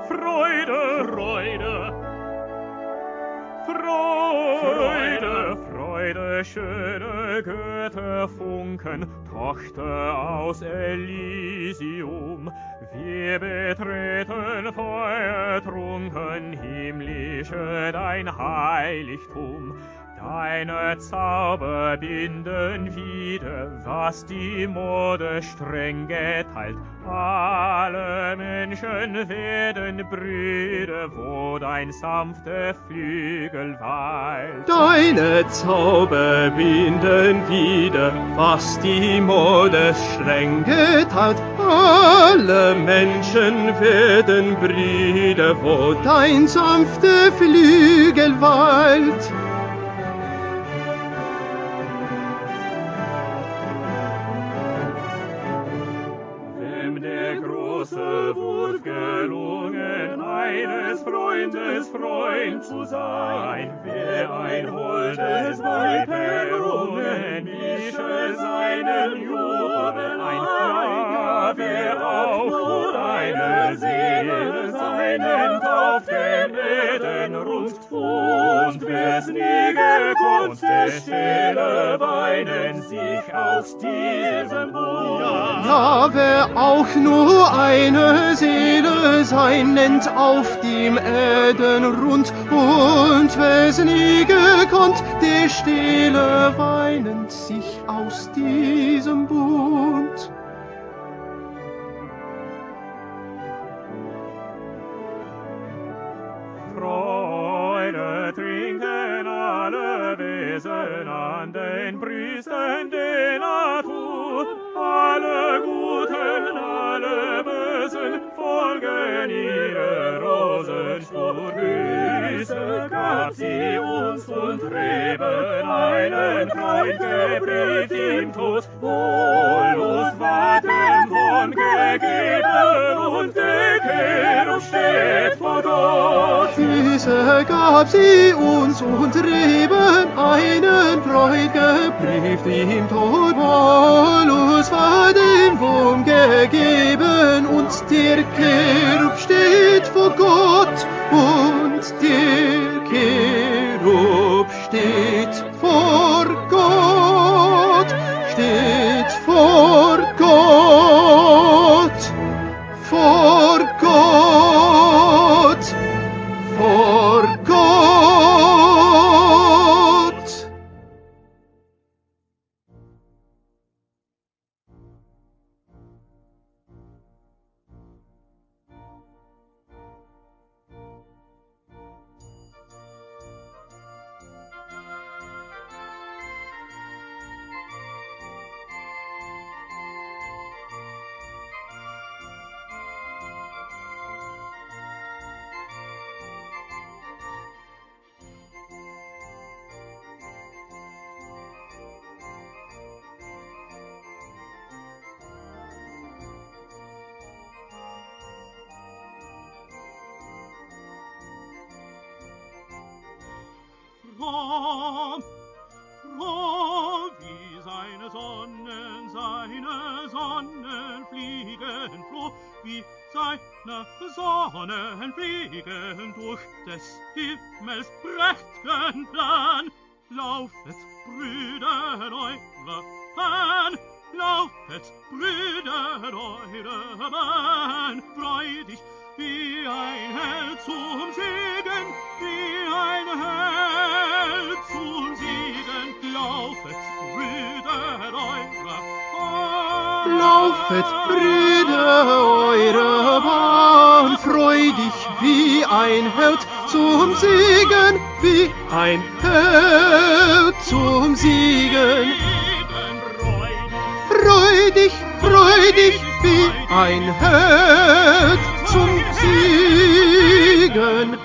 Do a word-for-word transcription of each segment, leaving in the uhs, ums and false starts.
Freude, Freude, Freude, Freude, schöne Götterfunken, Tochter aus Elysium. Wir betreten feuertrunken, himmlische dein Heiligtum. Deine Zauber binden wieder, was die Mode streng geteilt. Alle Menschen werden Brüder, wo dein sanfter Flügel weilt. Deine Zauber binden wieder, was die Mode streng geteilt. Alle Menschen werden Brüder, wo dein sanfter Flügel weilt. Wurf gelungen, eines Freundes Freund zu sein. Wer ein holdes Weib errungen, mische seinen Jubel ein. Ja, wer auch nur eine Seele seinen Tauf den Eden ruft. Und wer's nie gekonnt, der stille weinen sich aus diesem Bund. Ja, wer auch nur eine Seele sein nennt auf dem Erdenrund, und wer's nie gekonnt, der stille weinend sich aus diesem Bund. Freude trinken alle Wesen an den Brüsten der Natur, alle Guten, alle Bösen folgen ihrer Rosenspur. Grüße gab sie uns und Reben einen Freund gebrieft im Tod. Wohlust war dem von gegeben und der Cherub steht vor Gott. Diese gab sie uns und Reben einen Freund gebrieft im Tod. Wohlust war dem Wurm gegeben und der Cherub steht vor Gott. Und der Cherub steht vor Gott, steht vor Gott, vor Gott, vor Gott. Froh, froh, wie seine Sonnen, seine Sonnen fliegen, froh, wie seine Sonnen fliegen durch des Himmels prächt'gen Plan. Laufet, Brüder, eure Bahn, laufet, Brüder, eure Bahn, freudig wie ein Held zum Siegen, wie ein Held zum Siegen. Laufet, Brüder, eure Bahn. Laufet, Brüder, eure Bahn, freudig wie ein Held zum Siegen, wie ein Held zum Siegen. Freudig, freudig wie ein Held zum Siegen.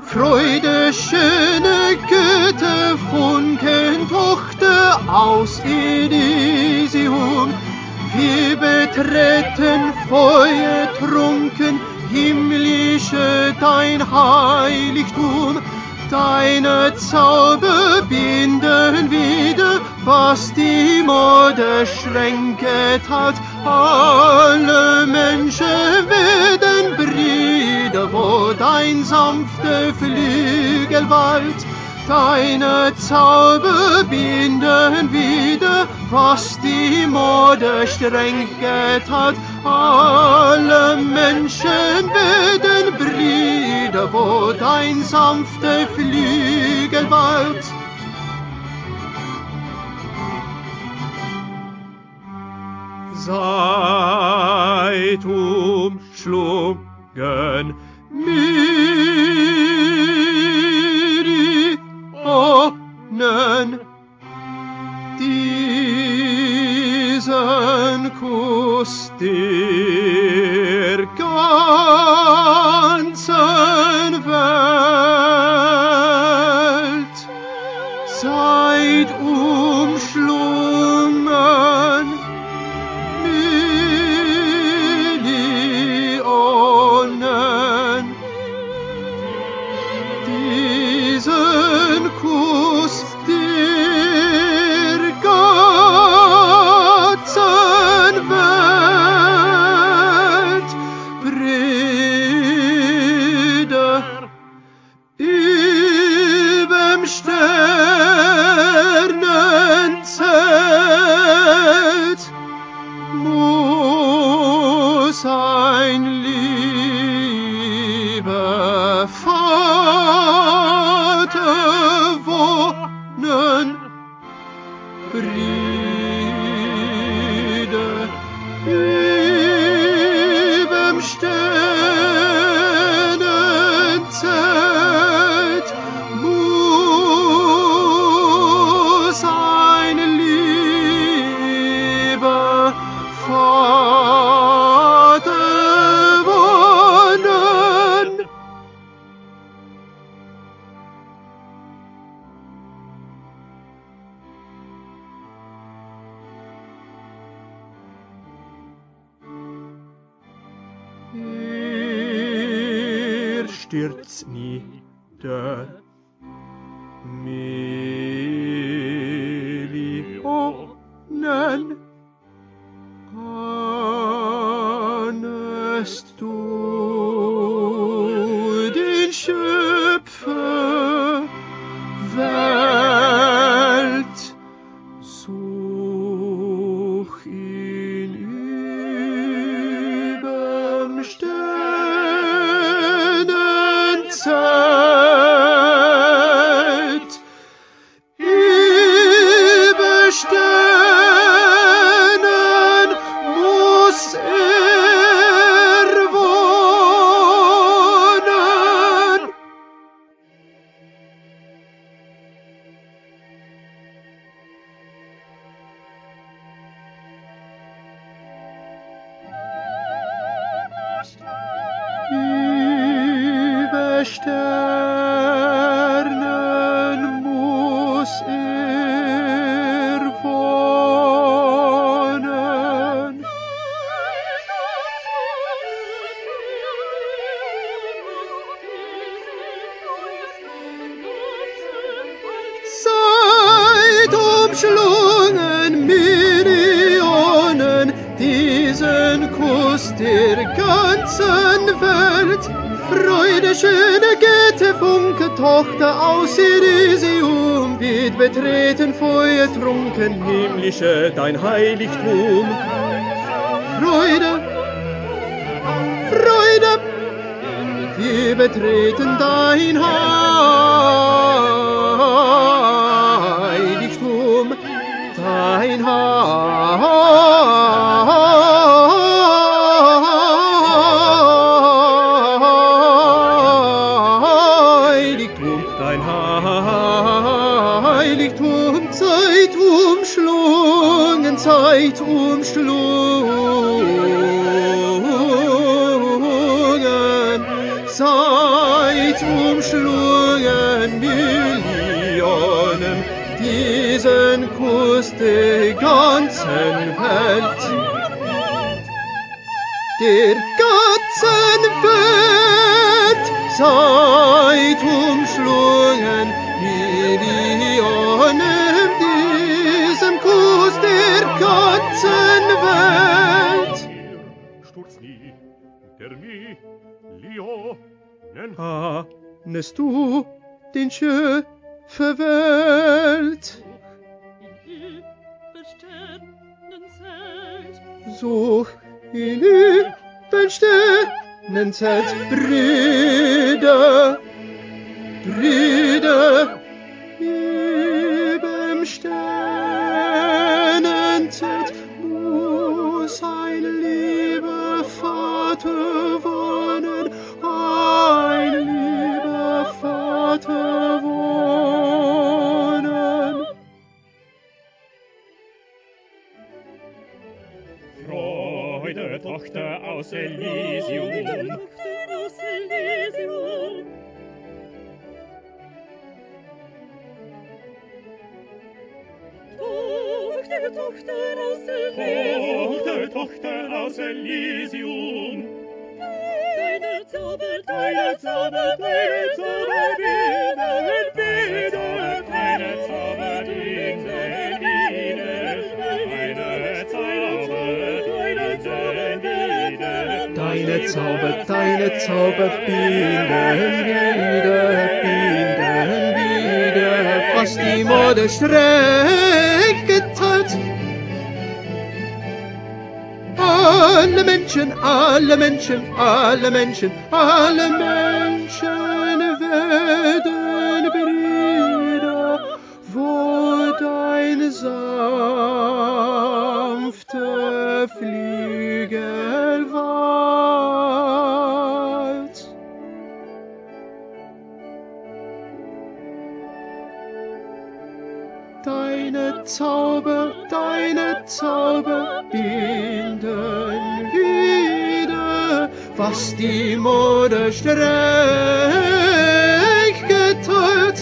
Freude, schöne Götter, Funken, Tochter aus Elysium. Wir betreten Feuer trunken, himmlische dein Heiligtum. Deine Zauber binden wieder, was die Morde schränket hat. Alle Menschen werden Brüder, wo dein sanfter Flügel wallt. Deine Zauber binden wieder, was die Morde schränket hat. Alle Menschen werden Brüder, wo dein sanfter Flügel wallt. Seid umschlungen Millionen, diesen Kuss der ganzen Welt. Seid umschlungen Millionen, diesen Kuss der ganzen Welt. Brüder, überm Sternenzelt muss ein lieber Vater wohnen. Brüder, überm Sternenzelt muss ein lieber Vater wohnen. Er stürzt nieder Millionen, ahnest du den Schöpfer Welt? Such ihn überm Sternenzelt. Über Sternen muss er wohnen. Über Sternen muss er wohnen. Seid umschlungen Millionen, diesen Kuss der ganzen Welt. Freude, schöne Götter, Funke, Tochter aus Elysium, wird betreten Feuer trunken, himmlische dein Heiligtum. Freude, Freude, wir betreten dein Heiligtum, dein Heiligtum, dein Heiligtum. Seid umschlungen, seid umschlungen, seid Zeit umschlungen Millionen diesen Kuss der ganzen Welt. Der ganzen Welt Zeit umschlungen Millionen diesem Kuss der ganzen Welt. Sturz nie der Millionen. Ahnest du den Schöpfer Welt? In Übersternenzelt. Such in Übersternenzelt, Brüder, Brüder, überm Sternenzelt muss ein lieber Vater wohnen, ein lieber Vater wohnen. Freude, Tochter aus Elysium. Tochter aus Elysium. Tochter, Tochter aus Elysium. Tochter, Tochter aus Elysium. Deine Zauber, deine Zauber, deine Zauber dienen wieder. Deine Zauber dienen wieder. Deine Zauber dienen wieder. Deine Zauber, deine Zauber binden wieder, binden wieder, was die Mode streng geteilt. Alle Menschen, alle Menschen, alle Menschen, alle Menschen werden Brüder, wo dein sanfter Flügel weilt. Deine Zauber, deine Zauber binden wieder, was die Mode streng geteilt.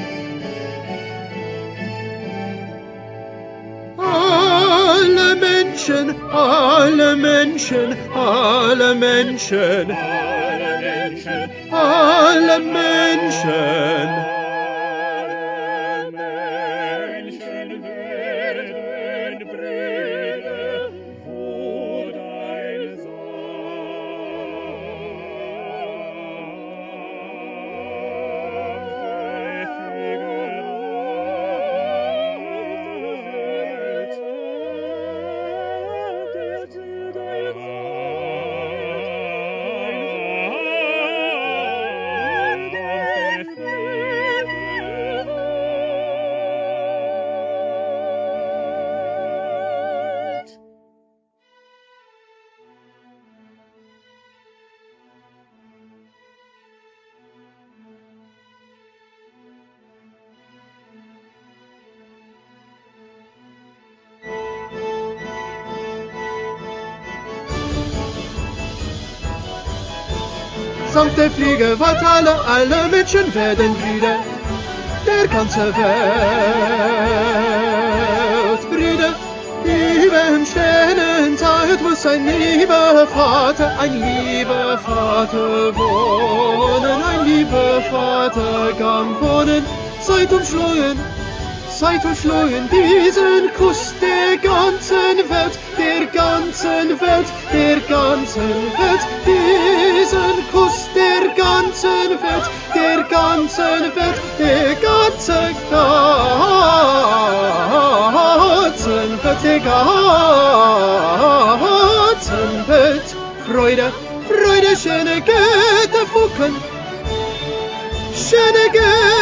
Alle Menschen, alle Menschen, alle Menschen, Alle Menschen, alle Menschen. Menschen werden Brüder, wo dein Samt der Fliege weit alle, alle Menschen werden Brüder, der ganze Welt. Brüder, überm Sternenzeit muss ein lieber Vater, ein lieber Vater wohnen, ein lieber Vater kann wohnen. Seid umschlungen, seid umschlungen diesen Kuss der ganzen Welt, der ganzen Welt, der ganzen Welt, diesen Kuss der ganzen Welt, der ganzen Welt, der ganzen, ganzen Welt, der ganzen Welt. Freude, Freude, schöne Götterfunken, schöne Götterfunken.